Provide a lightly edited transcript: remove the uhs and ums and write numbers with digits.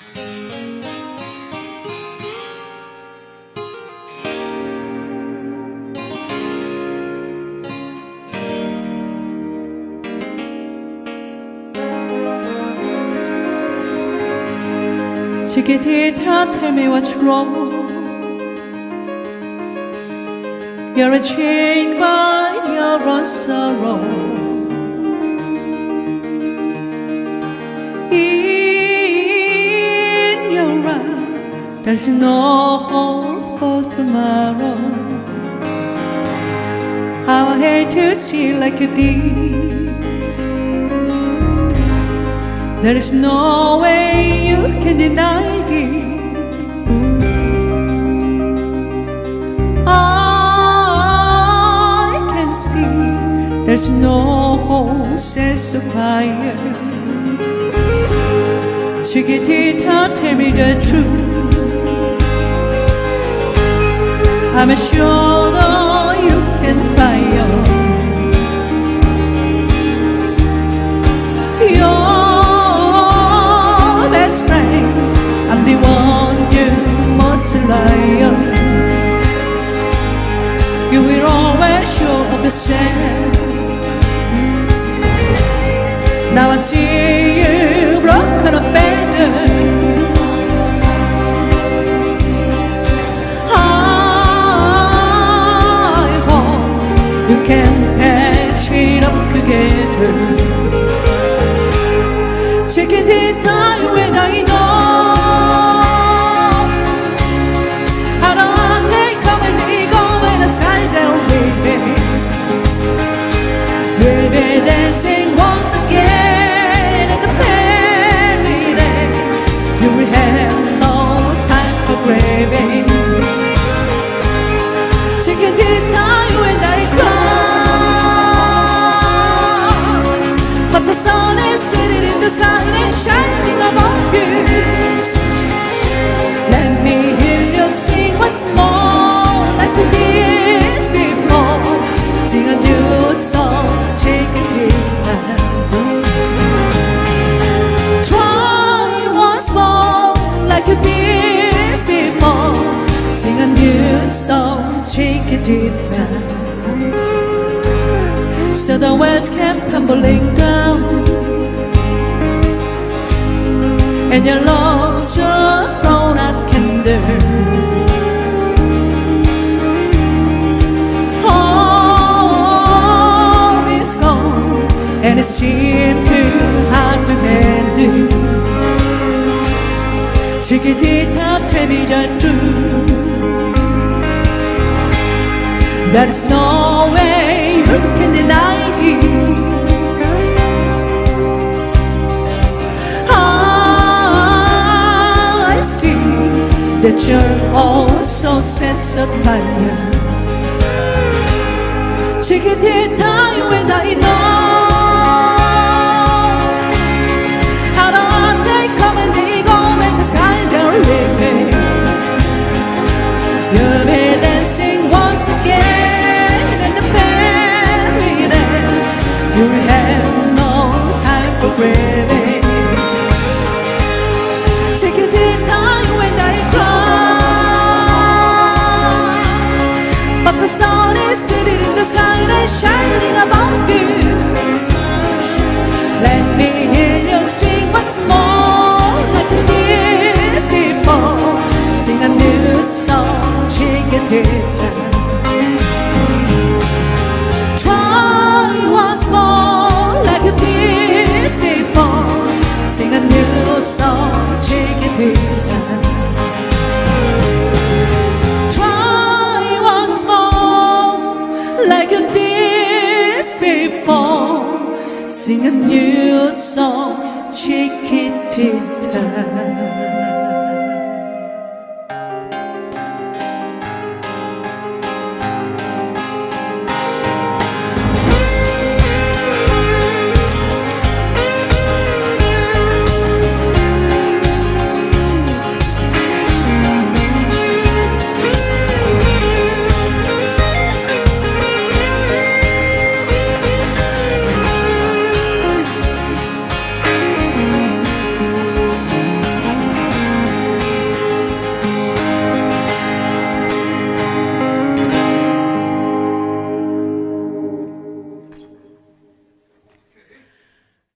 Chiquitita, tell me what's wrong. You're chained by your own sorrow. In your eyes, there's no hope for tomorrow. How I hate to see like you did. There is no way you can deny it. I can see there's no hope, says the choir. Chiquitita, tell me the truth. I'm sure that you can cry. I'm the one you must rely on. You will always show up the same. Now I see you broken up better. I hope you can patch it up together. Chiquitita, you and I know. We'll be dancing once again in the fairy day. You will have no time for grieving. Chiquitita, you and I cry, but the sun is sitting in the sky and shining above you. Let me hear you sing once more like we did before. Sing a new song. Try once more like you did before. Sing a new song, Chiquitita, so the words kept tumbling down, and your love's just thrown out candle. And it seems too hard to handle. Chiquitita, tell me the truth. There's no way you can deny it. I see that you're also so tired. Chiquitita, you and I know. You'll be dancing once again in the fairy day. You have no time for grieving. Chiquitita, you and I cry, but the sun is sitting in the sky and shining above you. Let me hear you sing once more like you did before. Sing a new song, Chiquitita. Try once more like you did before. Sing a new song, Chiquitita. Try once more like you did before. Sing a new song, Chiquitita.